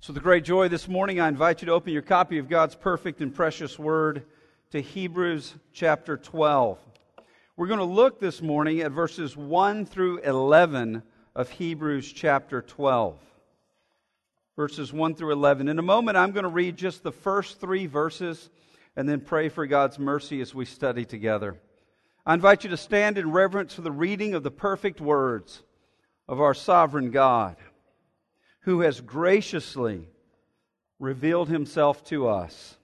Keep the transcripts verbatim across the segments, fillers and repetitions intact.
So with great joy this morning, I invite you to open your copy of God's perfect and precious Word to Hebrews chapter twelve. We're going to look this morning at verses one through eleven of Hebrews chapter twelve. Verses one through eleven. In a moment, I'm going to read just the first three verses and then pray for God's mercy as we study together. I invite you to stand in reverence for the reading of the perfect words of our sovereign God, who has graciously revealed Himself to us.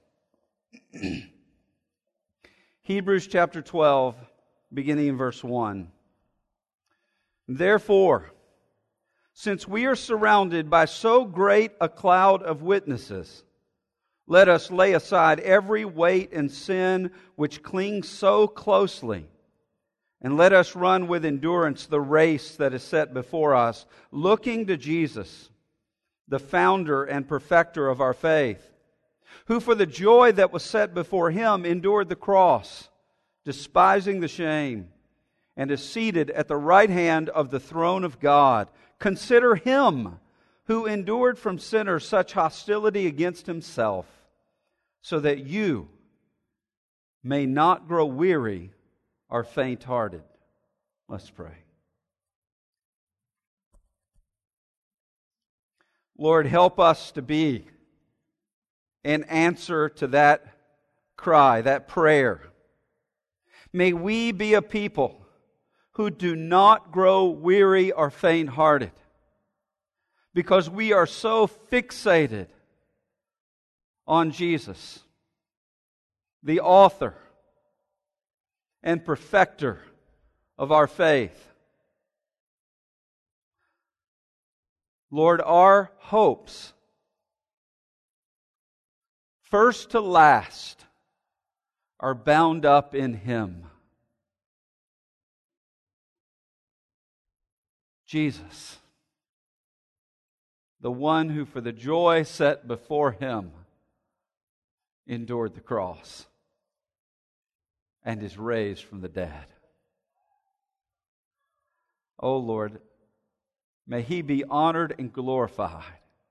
Hebrews chapter twelve, beginning in verse one. Therefore, since we are surrounded by so great a cloud of witnesses, let us lay aside every weight and sin which clings so closely, and let us run with endurance the race that is set before us, looking to Jesus, the founder and perfecter of our faith, who for the joy that was set before Him endured the cross, despising the shame, and is seated at the right hand of the throne of God. Consider Him who endured from sinners such hostility against Himself, so that you may not grow weary or faint-hearted. Let's pray. Lord, help us to be an answer to that cry, that prayer. May we be a people who do not grow weary or faint-hearted, because we are so fixated on Jesus, the author and perfecter of our faith. Lord, our hopes, first to last, are bound up in Him. Jesus, the one who for the joy set before Him endured the cross and is raised from the dead. Oh Lord, may He be honored and glorified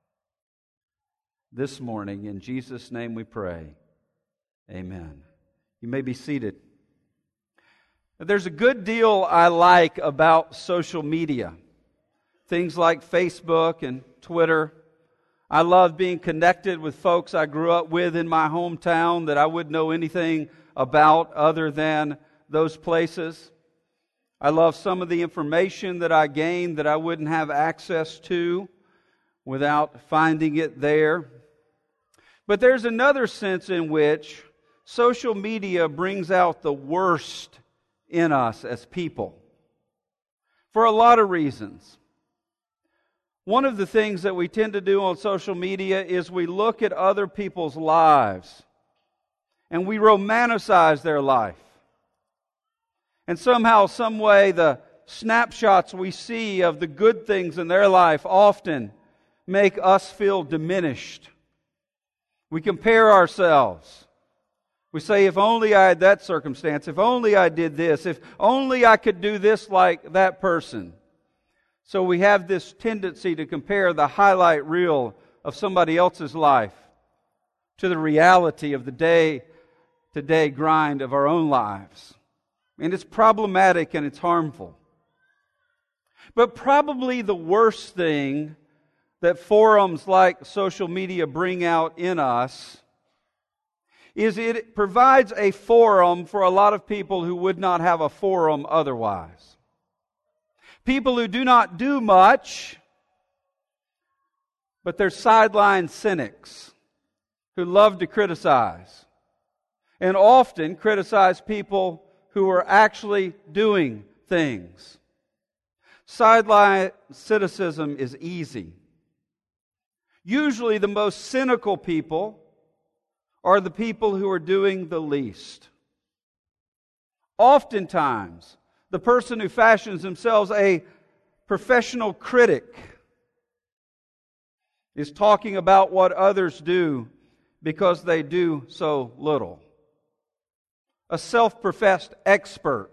this morning. In Jesus' name we pray. Amen. You may be seated. There's a good deal I like about social media. Things like Facebook and Twitter. I love being connected with folks I grew up with in my hometown that I wouldn't know anything about other than those places. I love some of the information that I gained that I wouldn't have access to without finding it there. But there's another sense in which social media brings out the worst in us as people, for a lot of reasons. One of the things that we tend to do on social media is we look at other people's lives and we romanticize their life. And somehow, some way, the snapshots we see of the good things in their life often make us feel diminished. We compare ourselves. We say, if only I had that circumstance, if only I did this, if only I could do this like that person. So we have this tendency to compare the highlight reel of somebody else's life to the reality of the day-to-day grind of our own lives. And it's problematic and it's harmful. But probably the worst thing that forums like social media bring out in us is it provides a forum for a lot of people who would not have a forum otherwise. People who do not do much, but they're sideline cynics who love to criticize, and often criticize people who are actually doing things. Sideline cynicism is easy. Usually the most cynical people are the people who are doing the least. Oftentimes, the person who fashions themselves a professional critic is talking about what others do because they do so little. A self-professed expert.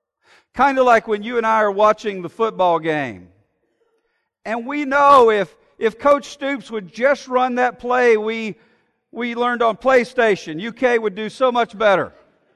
Kind of like when you and I are watching the football game. And we know if if Coach Stoops would just run that play we, we learned on PlayStation, U K would do so much better.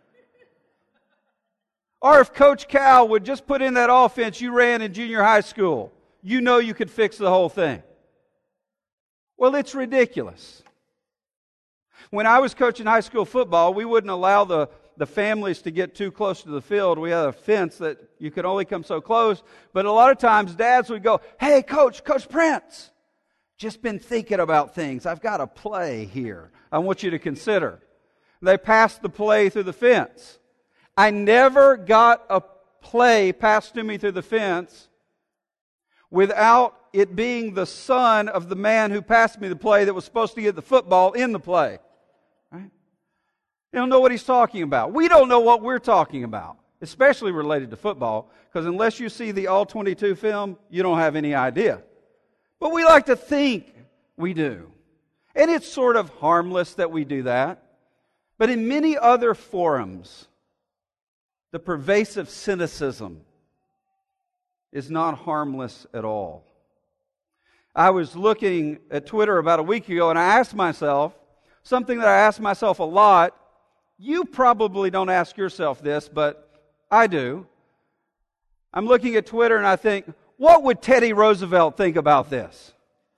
Or if Coach Cal would just put in that offense you ran in junior high school, you know you could fix the whole thing. Well, it's ridiculous. When I was coaching high school football, we wouldn't allow the, the families to get too close to the field. We had a fence that you could only come so close. But a lot of times dads would go, "Hey, Coach, Coach Prince, just been thinking about things. I've got a play here I want you to consider." They passed the play through the fence. I never got a play passed to me through the fence without it being the son of the man who passed me the play that was supposed to get the football in the play. Right? They don't know what he's talking about. We don't know what we're talking about, especially related to football, because unless you see the all twenty-two film, you don't have any idea. But we like to think we do. And it's sort of harmless that we do that. But in many other forums, the pervasive cynicism is not harmless at all. I was looking at Twitter about a week ago and I asked myself, something that I ask myself a lot, you probably don't ask yourself this, but I do. I'm looking at Twitter and I think, what would Teddy Roosevelt think about this?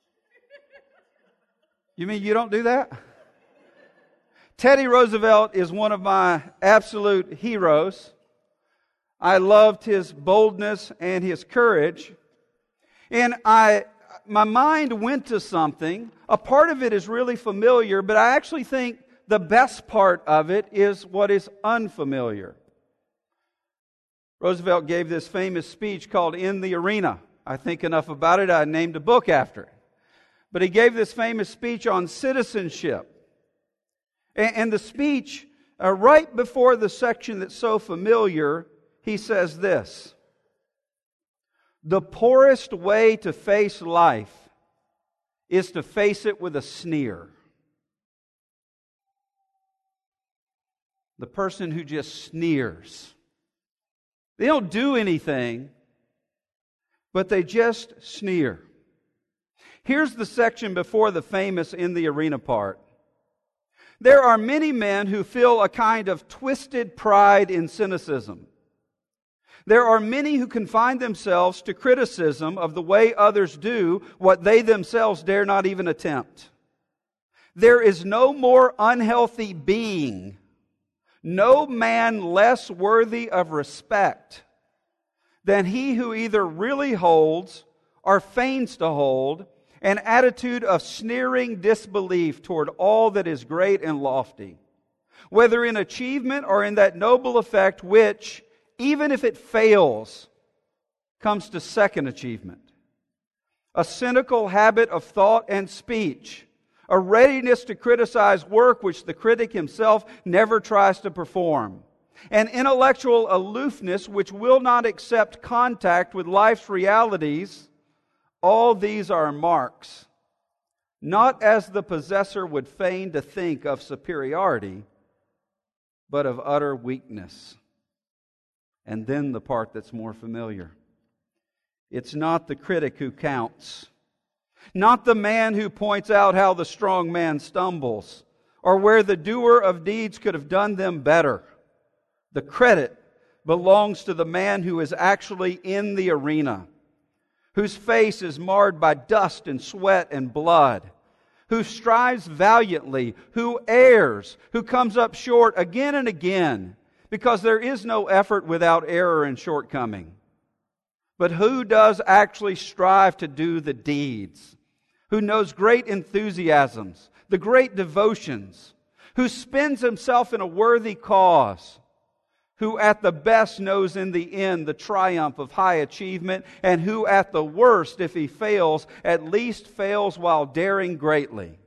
You mean you don't do that? Teddy Roosevelt is one of my absolute heroes. I loved his boldness and his courage. And I, my mind went to something. A part of it is really familiar, but I actually think the best part of it is what is unfamiliar. Roosevelt gave this famous speech called "In the Arena." I think enough about it, I named a book after it. But he gave this famous speech on citizenship. And, and the speech, uh, right before the section that's so familiar, he says this: "The poorest way to face life is to face it with a sneer." The person who just sneers. They don't do anything, but they just sneer. Here's the section before the famous "In the Arena" part. There are many men who feel a kind of twisted pride in cynicism. There are many who confine themselves to criticism of the way others do what they themselves dare not even attempt. There is no more unhealthy being, no man less worthy of respect than he who either really holds or feigns to hold an attitude of sneering disbelief toward all that is great and lofty, whether in achievement or in that noble effect which, even if it fails, comes to second achievement. A cynical habit of thought and speech, a readiness to criticize work which the critic himself never tries to perform, an intellectual aloofness which will not accept contact with life's realities. All these are marks, not as the possessor would feign to think of superiority, but of utter weakness. And then the part that's more familiar. It's not the critic who counts, not the man who points out how the strong man stumbles, or where the doer of deeds could have done them better. The credit belongs to the man who is actually in the arena, whose face is marred by dust and sweat and blood, who strives valiantly, who errs, who comes up short again and again, because there is no effort without error and shortcoming. But who does actually strive to do the deeds, who knows great enthusiasms, the great devotions, who spends himself in a worthy cause, who at the best knows in the end the triumph of high achievement, and who at the worst, if he fails, at least fails while daring greatly,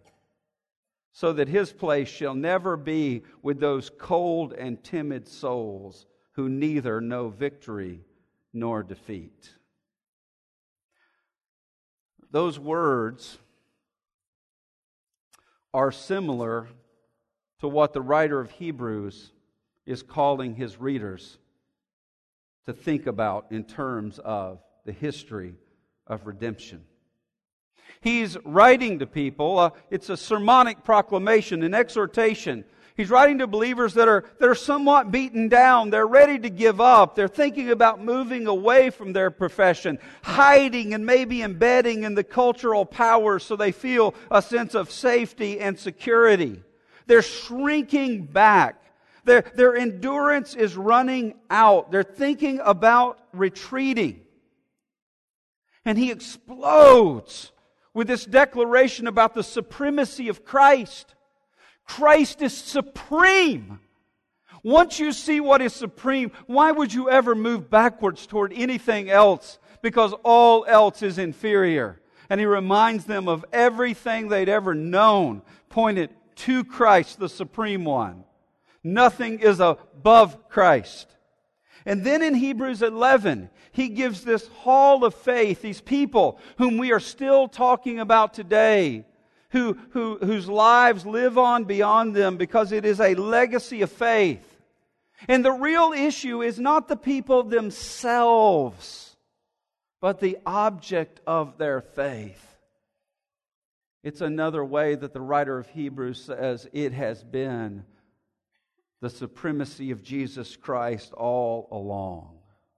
so that his place shall never be with those cold and timid souls who neither know victory nor defeat. Those words are similar to what the writer of Hebrews is calling his readers to think about in terms of the history of redemption. He's writing to people. Uh, it's a sermonic proclamation, an exhortation. He's writing to believers that are, that are somewhat beaten down. They're ready to give up. They're thinking about moving away from their profession, hiding and maybe embedding in the cultural powers so they feel a sense of safety and security. They're shrinking back. Their, their endurance is running out. They're thinking about retreating. And he explodes with this declaration about the supremacy of Christ. Christ is supreme. Once you see what is supreme, why would you ever move backwards toward anything else? Because all else is inferior. And he reminds them of everything they'd ever known, pointed to Christ, the supreme one. Nothing is above Christ. And then in Hebrews eleven, he gives this hall of faith, these people whom we are still talking about today, Who, who, whose lives live on beyond them because it is a legacy of faith. And the real issue is not the people themselves, but the object of their faith. It's another way that the writer of Hebrews says it has been the supremacy of Jesus Christ all along.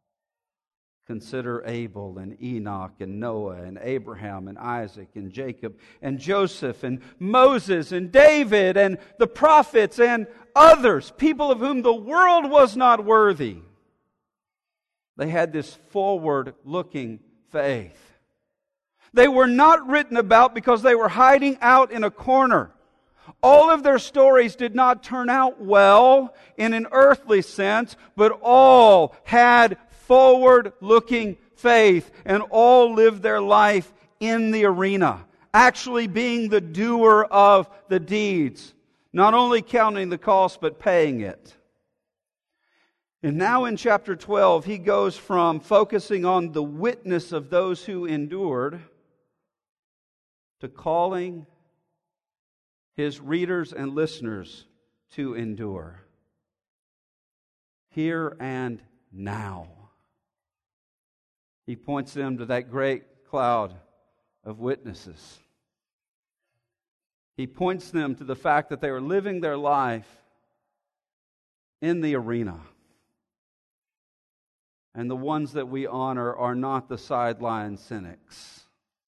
Consider Abel and Enoch and Noah and Abraham and Isaac and Jacob and Joseph and Moses and David and the prophets and others, people of whom the world was not worthy. They had this forward-looking faith. They were not written about because they were hiding out in a corner. All of their stories did not turn out well in an earthly sense, but all had forward-looking faith, and all lived their life in the arena, actually being the doer of the deeds, not only counting the cost, but paying it. And now in chapter twelve, he goes from focusing on the witness of those who endured to calling his readers and listeners to endure. Here and now. He points them to that great cloud of witnesses. He points them to the fact that they are living their life in the arena. And the ones that we honor are not the sideline cynics,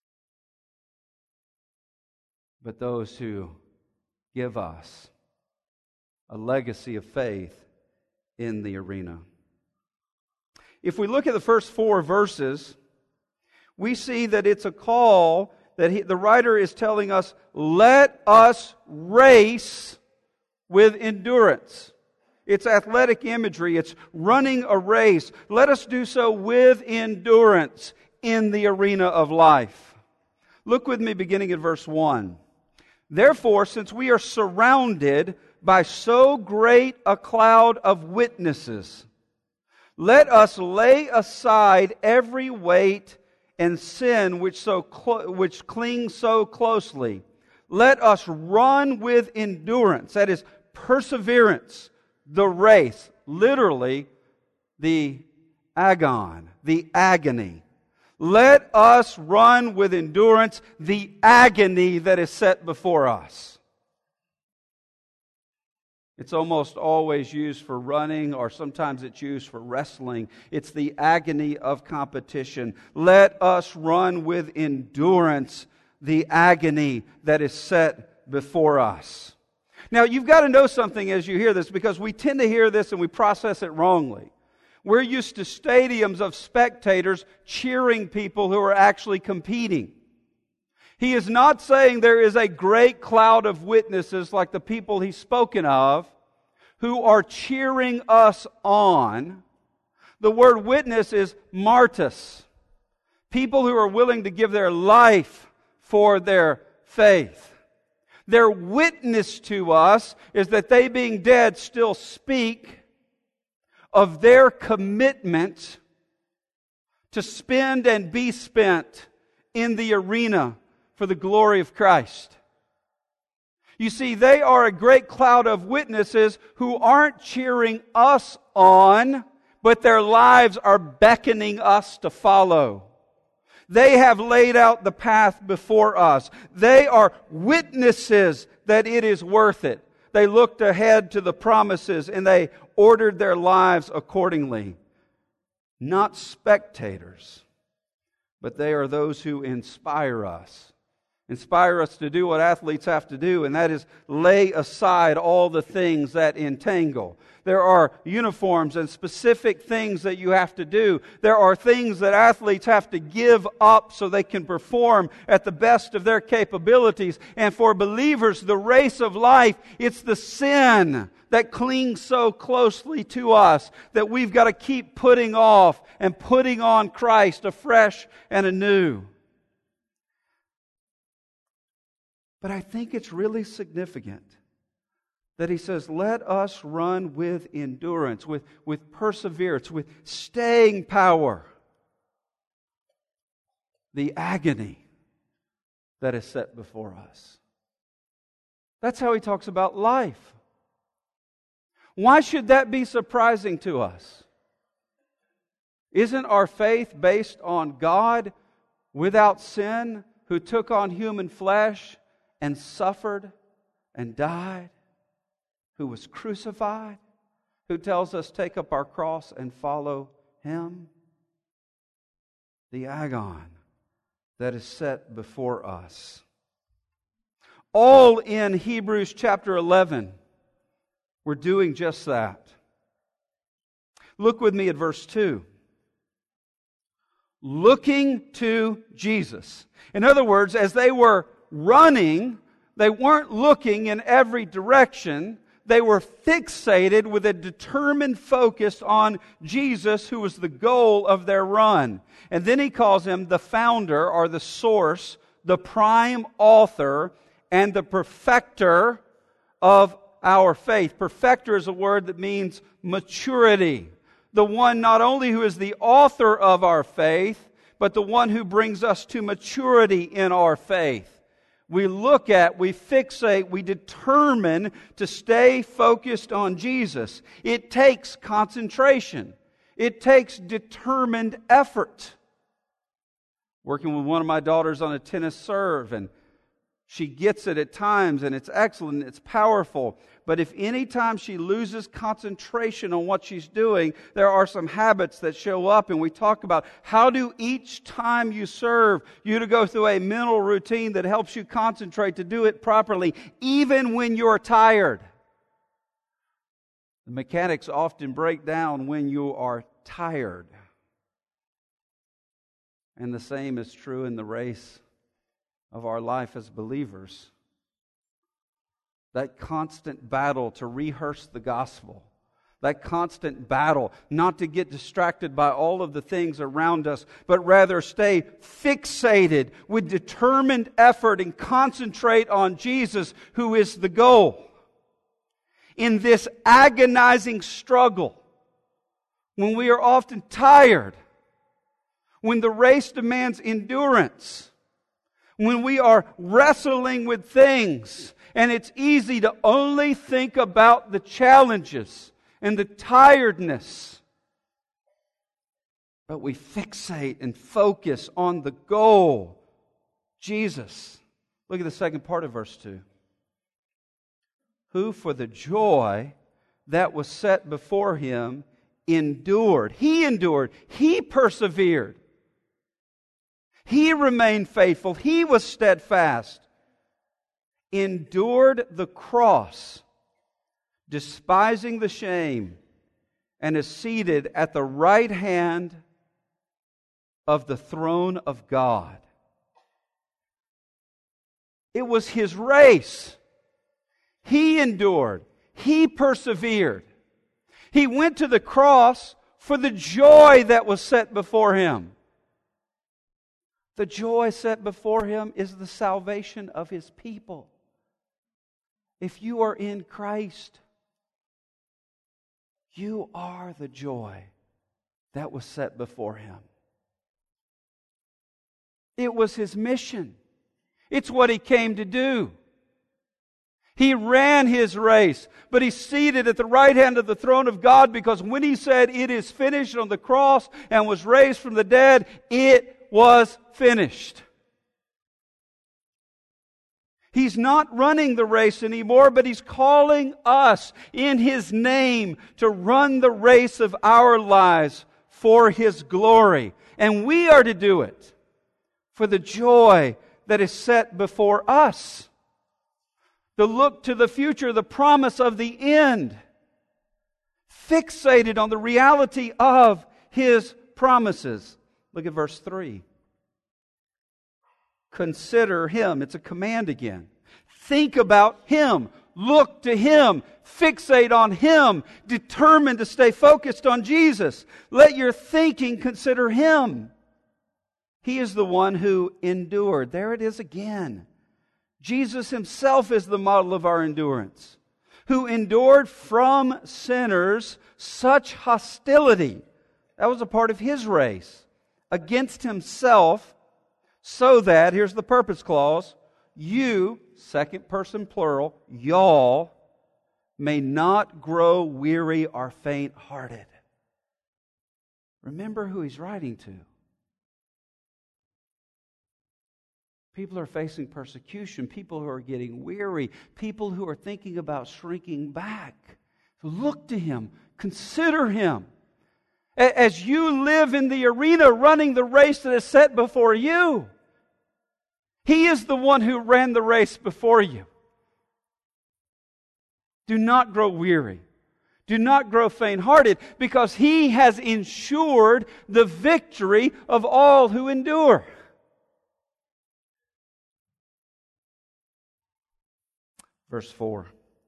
but those who give us a legacy of faith in the arena. If we look at the first four verses, we see that it's a call that he, the writer is telling us, let us race with endurance. It's athletic imagery. It's running a race. Let us do so with endurance in the arena of life. Look with me beginning at verse one. Therefore, since we are surrounded by so great a cloud of witnesses, let us lay aside every weight and sin which so clo- which clings so closely. Let us run with endurance, that is, perseverance, the race, literally the agon, the agony. Let us run with endurance the agony that is set before us. It's almost always used for running, or sometimes it's used for wrestling. It's the agony of competition. Let us run with endurance the agony that is set before us. Now, you've got to know something as you hear this, because we tend to hear this and we process it wrongly. We're used to stadiums of spectators cheering people who are actually competing. He is not saying there is a great cloud of witnesses like the people he's spoken of who are cheering us on. The word witness is martus. People who are willing to give their life for their faith. Their witness to us is that they, being dead, still speak of their commitment to spend and be spent in the arena for the glory of Christ. You see, they are a great cloud of witnesses who aren't cheering us on, but their lives are beckoning us to follow. They have laid out the path before us. They are witnesses that it is worth it. They looked ahead to the promises and they ordered their lives accordingly. Not spectators, but they are those who inspire us. Inspire us to do what athletes have to do, and that is lay aside all the things that entangle. There are uniforms and specific things that you have to do. There are things that athletes have to give up so they can perform at the best of their capabilities. And for believers, the race of life, it's the sin that clings so closely to us that we've got to keep putting off and putting on Christ afresh and anew. But I think it's really significant that he says, let us run with endurance, with, with perseverance, with staying power, the agony that is set before us. That's how he talks about life. Why should that be surprising to us? Isn't our faith based on God without sin, who took on human flesh and suffered and died, who was crucified, who tells us take up our cross and follow Him? The agon that is set before us. All in Hebrews chapter eleven, we're doing just that. Look with me at verse two. Looking to Jesus. In other words, as they were running, they weren't looking in every direction. They were fixated with a determined focus on Jesus, who was the goal of their run. And then he calls him the founder, or the source, the prime author, and the perfecter of our faith. Perfecter is a word that means maturity. The one not only who is the author of our faith, but the one who brings us to maturity in our faith. We look at, we fixate, we determine to stay focused on Jesus. It takes concentration. It takes determined effort. Working with one of my daughters on a tennis serve, and she gets it at times, and it's excellent, it's powerful. But if any time she loses concentration on what she's doing, there are some habits that show up, and we talk about how do each time you serve, you to go through a mental routine that helps you concentrate to do it properly, even when you're tired. The mechanics often break down when you are tired. And the same is true in the race of our life as believers. That constant battle to rehearse the gospel. That constant battle not to get distracted by all of the things around us, but rather stay fixated with determined effort and concentrate on Jesus, who is the goal. In this agonizing struggle, when we are often tired, when the race demands endurance, when we are wrestling with things, and it's easy to only think about the challenges and the tiredness, but we fixate and focus on the goal, Jesus. Look at the second part of verse two. Who for the joy that was set before Him endured. He endured. He persevered. He remained faithful. He was steadfast. Endured the cross, despising the shame, and is seated at the right hand of the throne of God. It was His race. He endured. He persevered. He went to the cross for the joy that was set before Him. The joy set before Him is the salvation of His people. If you are in Christ, you are the joy that was set before Him. It was His mission. It's what He came to do. He ran His race, but He's seated at the right hand of the throne of God, because when He said it is finished on the cross and was raised from the dead, it was finished. He's not running the race anymore, but He's calling us in His name to run the race of our lives for His glory. And we are to do it for the joy that is set before us. The look to the future, the promise of the end. Fixated on the reality of His promises. Look at verse three. Consider Him. It's a command again. Think about Him. Look to Him. Fixate on Him. Determined to stay focused on Jesus. Let your thinking consider Him. He is the one who endured. There it is again. Jesus Himself is the model of our endurance. Who endured from sinners such hostility. That was a part of His race. Against Himself, so that, here's the purpose clause, you, second person plural, y'all, may not grow weary or faint-hearted. Remember who He's writing to. People are facing persecution. People who are getting weary. People who are thinking about shrinking back. So look to Him. Consider Him. As you live in the arena running the race that is set before you, He is the one who ran the race before you. Do not grow weary. Do not grow faint-hearted, because He has ensured the victory of all who endure. Verse four.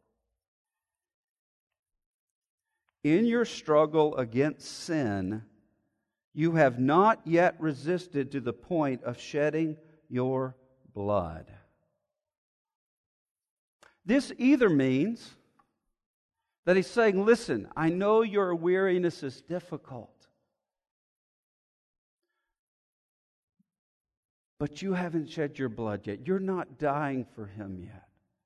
In your struggle against sin, you have not yet resisted to the point of shedding your blood. This either means that He's saying, listen, I know your weariness is difficult, but you haven't shed your blood yet. You're not dying for Him yet.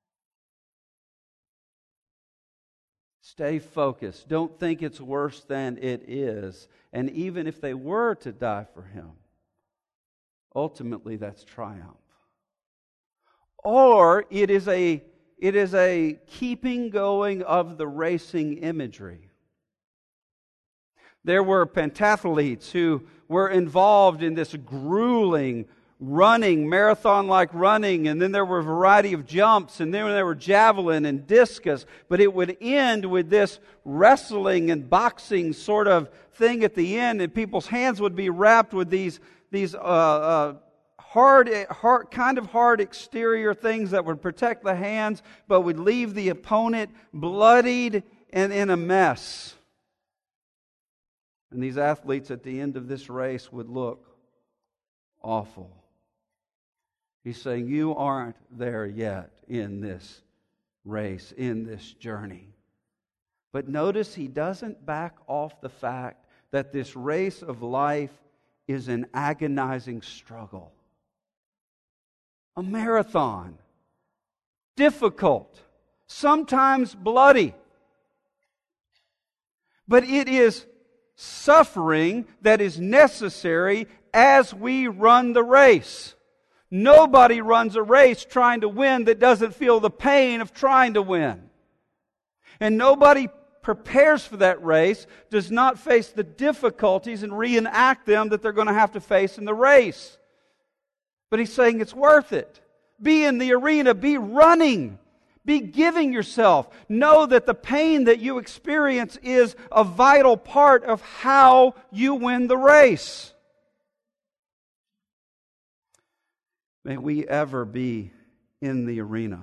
Stay focused. Don't think it's worse than it is. And even if they were to die for Him, ultimately that's triumph. Or it is a it is a keeping going of the racing imagery. There were pentathletes who were involved in this grueling running, marathon-like running, and then there were a variety of jumps, and then there were javelin and discus, but it would end with this wrestling and boxing sort of thing at the end, and people's hands would be wrapped with these these uh, uh, hard, hard, kind of hard exterior things that would protect the hands, but would leave the opponent bloodied and in a mess. And these athletes at the end of this race would look awful. He's saying, you aren't there yet in this race, in this journey. But notice He doesn't back off the fact that this race of life is an agonizing struggle. A marathon. Difficult. Sometimes bloody. But it is suffering that is necessary as we run the race. Nobody runs a race trying to win that doesn't feel the pain of trying to win. And nobody prepares for that race, does not face the difficulties and reenact them that they're going to have to face in the race. But He's saying it's worth it. Be in the arena, be running, be giving yourself. Know that the pain that you experience is a vital part of how you win the race. May we ever be in the arena.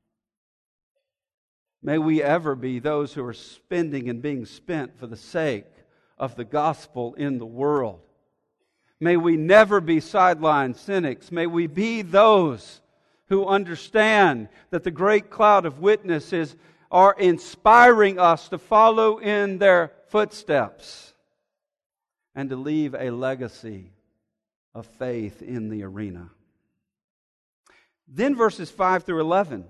May we ever be those who are spending and being spent for the sake of the gospel in the world. May we never be sideline cynics. May we be those who understand that the great cloud of witnesses are inspiring us to follow in their footsteps and to leave a legacy of faith in the arena. Then verses five through eleven.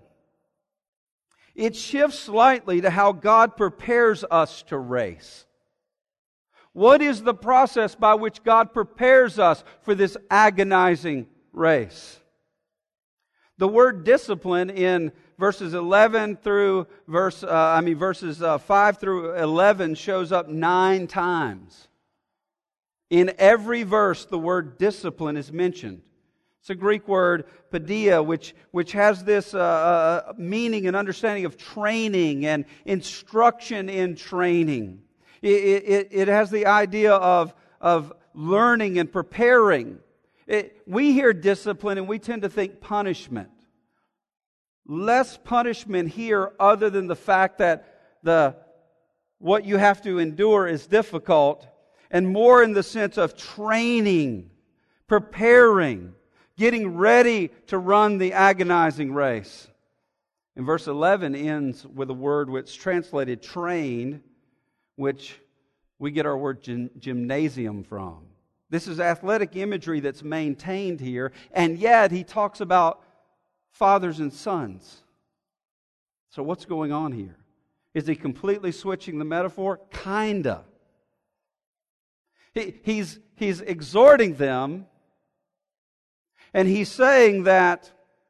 It shifts slightly to how God prepares us to race. What is the process by which God prepares us for this agonizing race? The word discipline in verses eleven through verse, uh, I mean verses uh, five through eleven shows up nine times. In every verse, the word discipline is mentioned. It's a Greek word, paideia, which, which has this uh, uh, meaning and understanding of training and instruction in training. It, it, it has the idea of, of learning and preparing. It, we hear discipline and we tend to think punishment. Less punishment here other than the fact that the what you have to endure is difficult, and more in the sense of training, preparing, getting ready to run the agonizing race. And verse eleven ends with a word which is translated trained, which we get our word gym- gymnasium from. This is athletic imagery that's maintained here, and yet he talks about fathers and sons. So what's going on here? Is he completely switching the metaphor? Kinda. He, he's, he's exhorting them, and he's saying that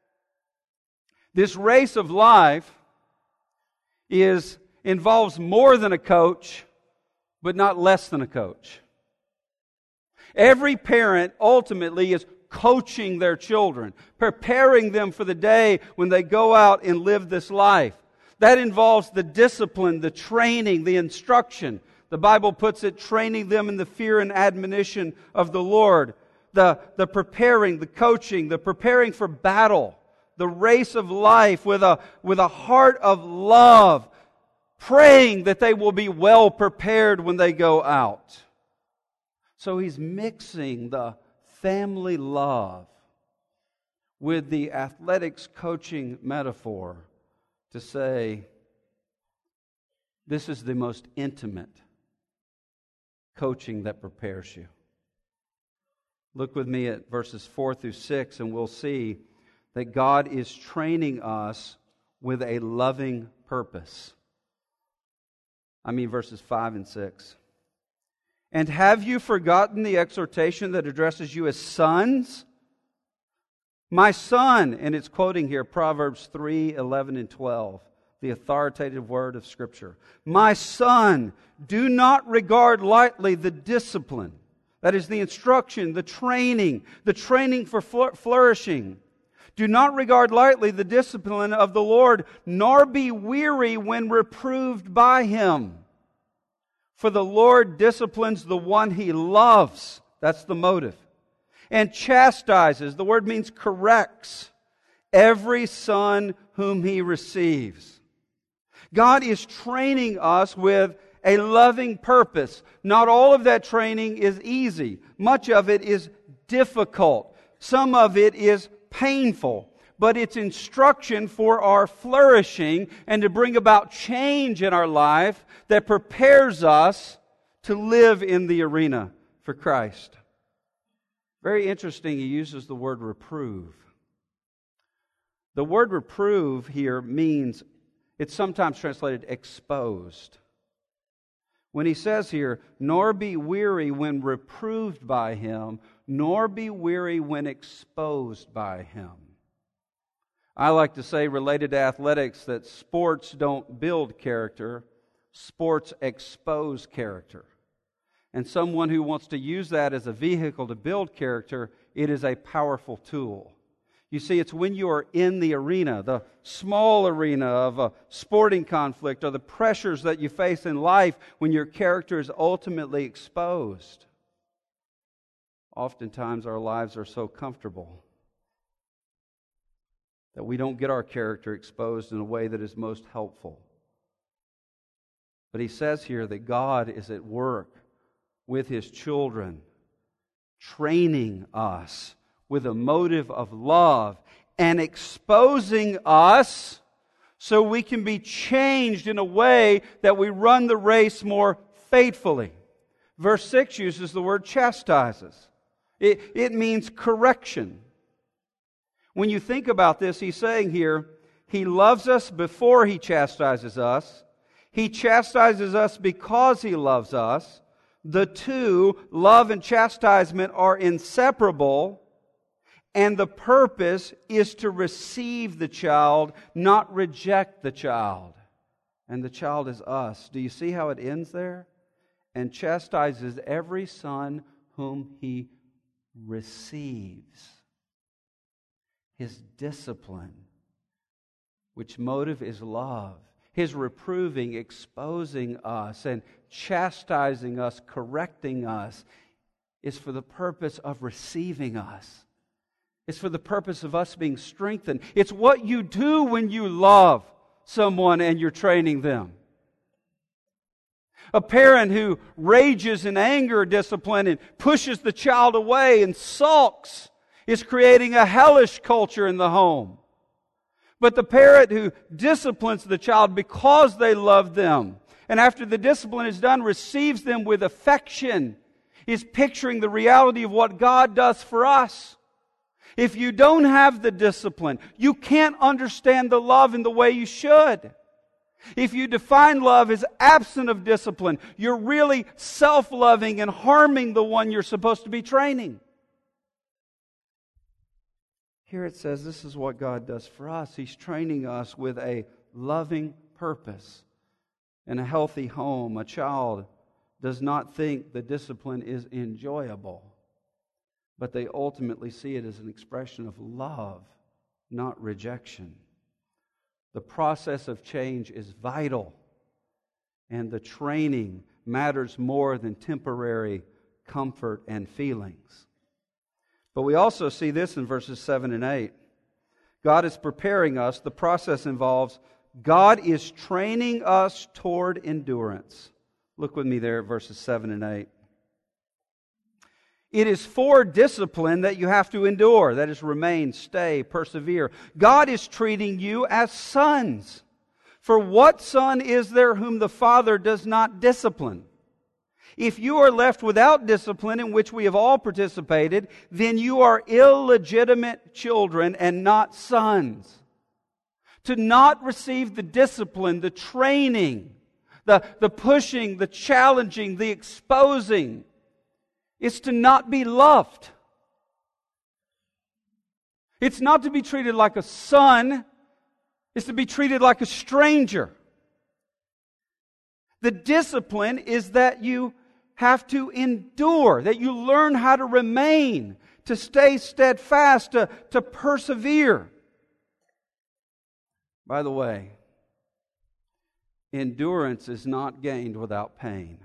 this race of life is involves more than a coach, but not less than a coach. Every parent ultimately is coaching their children, preparing them for the day when they go out and live this life. That involves the discipline, the training, the instruction. The Bible puts it, training them in the fear and admonition of the Lord. The, the preparing, the coaching, the preparing for battle, the race of life with a, with a heart of love, praying that they will be well prepared when they go out. So he's mixing the family love with the athletics coaching metaphor to say, this is the most intimate coaching that prepares you. Look with me at verses four through six, and we'll see that God is training us with a loving purpose. I mean verses five and six. And have you forgotten the exhortation that addresses you as sons? My son, and it's quoting here Proverbs three, eleven, and twelve, the authoritative word of Scripture. My son, do not regard lightly the discipline, that is the instruction, the training, the training for flourishing. Do not regard lightly the discipline of the Lord, nor be weary when reproved by Him. For the Lord disciplines the one He loves. That's the motive. And chastises, the word means corrects, every son whom He receives. God is training us with a loving purpose. Not all of that training is easy. Much of it is difficult. Some of it is painful. But it's instruction for our flourishing and to bring about change in our life that prepares us to live in the arena for Christ. Very interesting, he uses the word reprove. The word reprove here means, it's sometimes translated exposed. When he says here, nor be weary when reproved by Him, nor be weary when exposed by Him. I like to say, related to athletics, that sports don't build character, sports expose character. And someone who wants to use that as a vehicle to build character, it is a powerful tool. You see, it's when you are in the arena, the small arena of a sporting conflict, or the pressures that you face in life, when your character is ultimately exposed. Oftentimes our lives are so comfortable that we don't get our character exposed in a way that is most helpful. But he says here that God is at work with His children, training us with a motive of love and exposing us so we can be changed in a way that we run the race more faithfully. Verse six uses the word chastises. It, it means correction. When you think about this, he's saying here, He loves us before He chastises us. He chastises us because He loves us. The two, love and chastisement, are inseparable, and the purpose is to receive the child, not reject the child. And the child is us. Do you see how it ends there? And chastises every son whom he receives. His discipline, which motive is love. His reproving, exposing us, and chastising us, correcting us, is for the purpose of receiving us. It's for the purpose of us being strengthened. It's what you do when you love someone and you're training them. A parent who rages in anger or discipline and pushes the child away and sulks is creating a hellish culture in the home. But the parent who disciplines the child because they love them, and after the discipline is done, receives them with affection, is picturing the reality of what God does for us. If you don't have the discipline, you can't understand the love in the way you should. If you define love as absent of discipline, you're really self-loving and harming the one you're supposed to be training. Here it says this is what God does for us. He's training us with a loving purpose. In a healthy home, a child does not think the discipline is enjoyable, but they ultimately see it as an expression of love, not rejection. The process of change is vital, and the training matters more than temporary comfort and feelings. But we also see this in verses seven and eight. God is preparing us. The process involves God is training us toward endurance. Look with me there at verses seven and eight. It is for discipline that you have to endure. That is, remain, stay, persevere. God is treating you as sons. For what son is there whom the Father does not discipline? If you are left without discipline, in which we have all participated, then you are illegitimate children and not sons. To not receive the discipline, the training, the, the pushing, the challenging, the exposing, is to not be loved. It's not to be treated like a son. It's to be treated like a stranger. The discipline is that you have to endure, that you learn how to remain, to stay steadfast, to, to persevere. By the way, endurance is not gained without pain.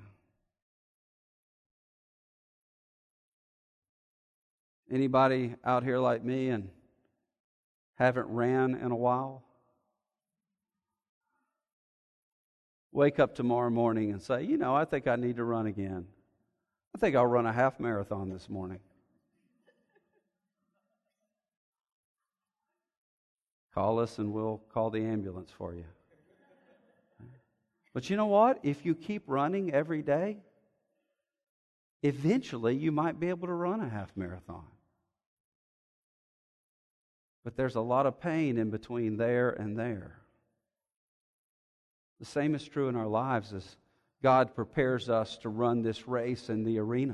Anybody out here like me and haven't ran in a while? Wake up tomorrow morning and say, you know, I think I need to run again. I think I'll run a half marathon this morning. Call us and we'll call the ambulance for you. But you know what? If you keep running every day, eventually you might be able to run a half marathon. But there's a lot of pain in between there and there. The same is true in our lives as God prepares us to run this race in the arena.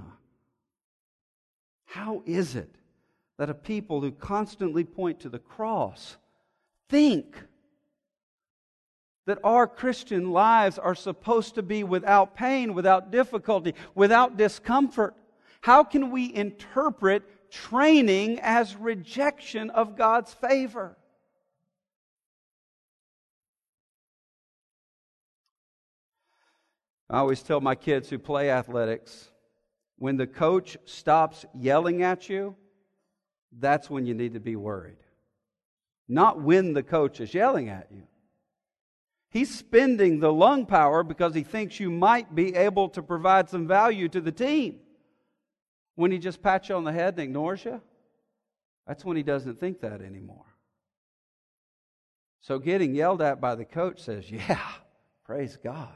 How is it that a people who constantly point to the cross think that our Christian lives are supposed to be without pain, without difficulty, without discomfort? How can we interpret training as rejection of God's favor? I always tell my kids who play athletics, when the coach stops yelling at you, that's when you need to be worried. Not when the coach is yelling at you. He's spending the lung power because he thinks you might be able to provide some value to the team. When he just pats you on the head and ignores you, that's when he doesn't think that anymore. So getting yelled at by the coach says, yeah, praise God.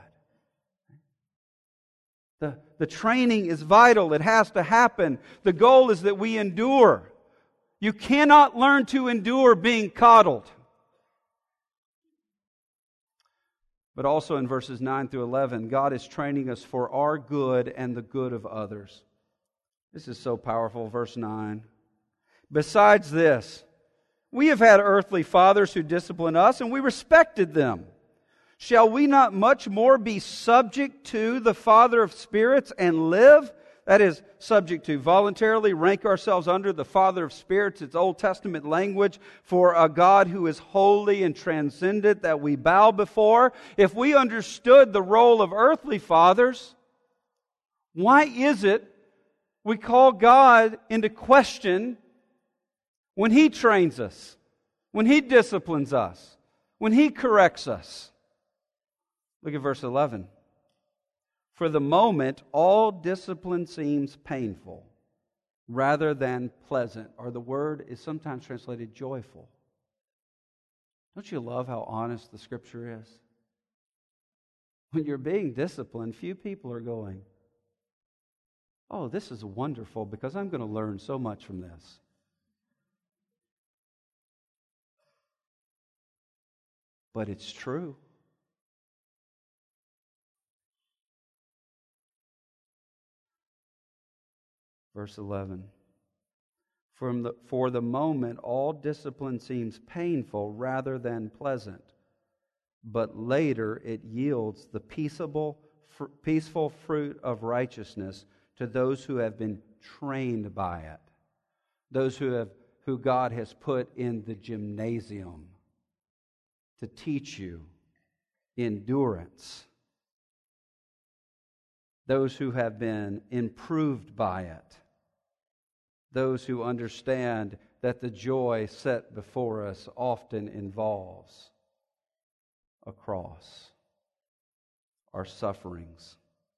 The, the training is vital. It has to happen. The goal is that we endure. You cannot learn to endure being coddled. But also in verses nine through eleven, God is training us for our good and the good of others. This is so powerful, verse nine. Besides this, we have had earthly fathers who disciplined us, and we respected them. Shall we not much more be subject to the Father of spirits and live? That is, subject to, voluntarily rank ourselves under the Father of spirits. It's Old Testament language for a God who is holy and transcendent that we bow before. If we understood the role of earthly fathers, why is it we call God into question when He trains us, when He disciplines us, when He corrects us? Look at verse eleven. For the moment, all discipline seems painful rather than pleasant, or the word is sometimes translated joyful. Don't you love how honest the Scripture is? When you're being disciplined, few people are going, oh, this is wonderful because I'm going to learn so much from this. But it's true. Verse eleven. From the, for the moment, all discipline seems painful rather than pleasant, but later it yields the peaceable, fr- peaceful fruit of righteousness to those who have been trained by it, those who have who God has put in the gymnasium to teach you endurance, those who have been improved by it, those who understand that the joy set before us often involves a cross, our sufferings.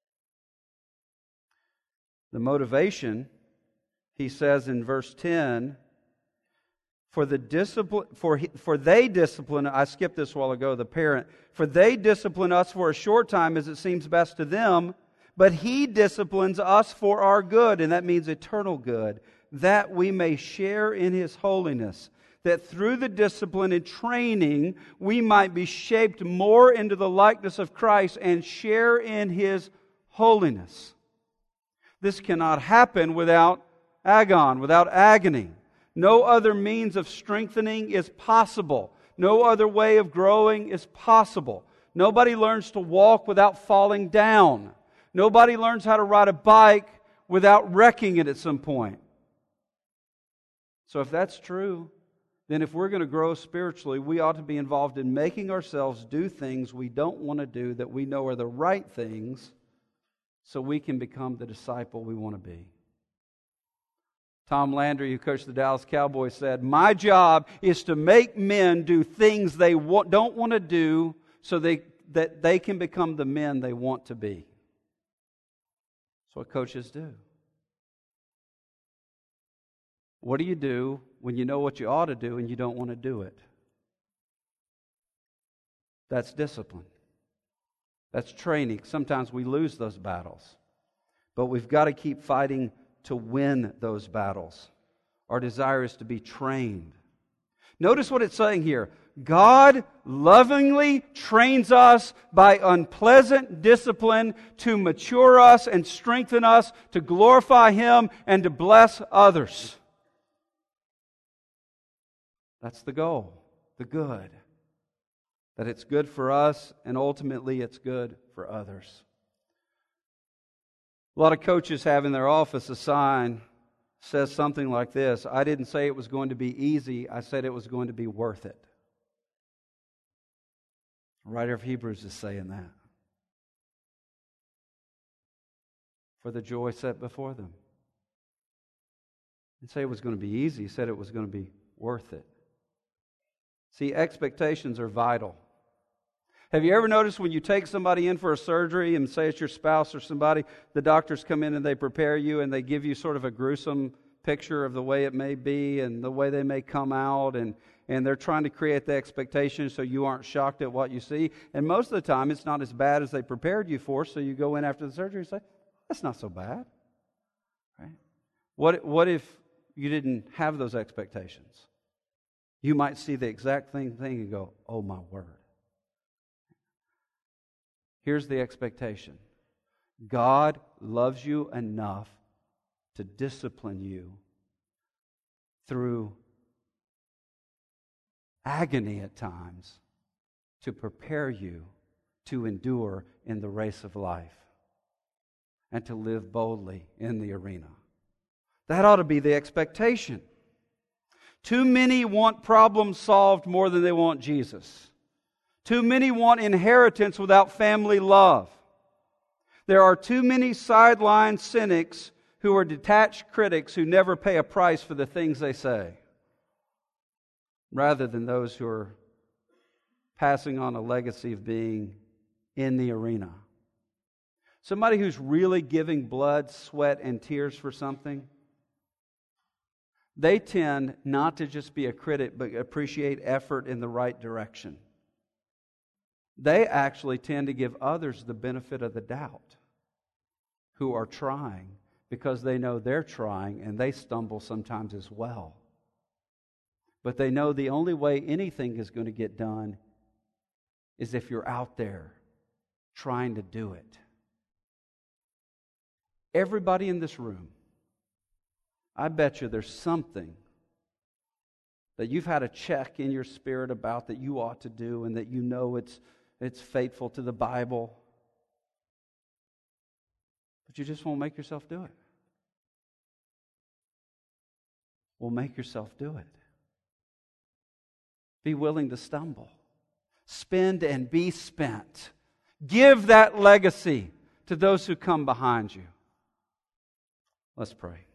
The motivation, he says in verse ten, for the discipline, for he, for they discipline. I skipped this a while ago. The parent, for they discipline us for a short time, as it seems best to them. But He disciplines us for our good, and that means eternal good, that we may share in His holiness. That through the discipline and training, we might be shaped more into the likeness of Christ and share in His holiness. This cannot happen without agon, without agony. No other means of strengthening is possible. No other way of growing is possible. Nobody learns to walk without falling down. Nobody learns how to ride a bike without wrecking it at some point. So if that's true, then if we're going to grow spiritually, we ought to be involved in making ourselves do things we don't want to do that we know are the right things so we can become the disciple we want to be. Tom Landry, who coached the Dallas Cowboys, said, my job is to make men do things they wa- don't want to do so they, that they can become the men they want to be. That's what coaches do. What do you do when you know what you ought to do and you don't want to do it? That's discipline. That's training. Sometimes we lose those battles. But we've got to keep fighting to win those battles. Our desire is to be trained. Notice what it's saying here. God lovingly trains us by unpleasant discipline to mature us and strengthen us, to glorify Him and to bless others. That's the goal, the good. That it's good for us and ultimately it's good for others. A lot of coaches have in their office a sign that says something like this: I didn't say it was going to be easy, I said it was going to be worth it. The writer of Hebrews is saying that. For the joy set before them. He didn't say it was going to be easy, he said it was going to be worth it. See, expectations are vital. Have you ever noticed when you take somebody in for a surgery, and say it's your spouse or somebody, the doctors come in and they prepare you and they give you sort of a gruesome picture of the way it may be and the way they may come out, and, and they're trying to create the expectation so you aren't shocked at what you see. And most of the time it's not as bad as they prepared you for, so you go in after the surgery and say, that's not so bad. Right? What, what if you didn't have those expectations? You might see the exact same thing and go, oh my word. Here's the expectation. God loves you enough to discipline you through agony at times to prepare you to endure in the race of life and to live boldly in the arena. That ought to be the expectation. Too many want problems solved more than they want Jesus. Too many want inheritance without family love. There are too many sideline cynics who are detached critics who never pay a price for the things they say, rather than those who are passing on a legacy of being in the arena. Somebody who's really giving blood, sweat, and tears for something, they tend not to just be a critic, but appreciate effort in the right direction. They actually tend to give others the benefit of the doubt who are trying, because they know they're trying and they stumble sometimes as well. But they know the only way anything is going to get done is if you're out there trying to do it. Everybody in this room, I bet you there's something that you've had a check in your spirit about that you ought to do and that you know it's, it's faithful to the Bible. But you just won't make yourself do it. Well, make yourself do it. Be willing to stumble. Spend and be spent. Give that legacy to those who come behind you. Let's pray.